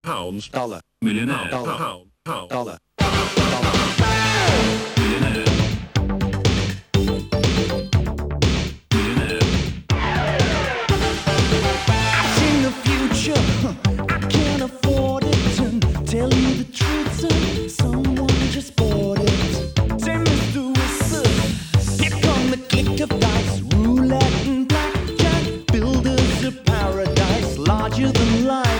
pounds, dollar, millionaire, dollar, pound, dollar, millionaire, millionaire. I've seen the future, I can't afford it. And tell you the truth, son, someone just bought it. Say, Mr. Whistle, here come the click of dice, roulette and blackjack, builders of paradise, larger than life.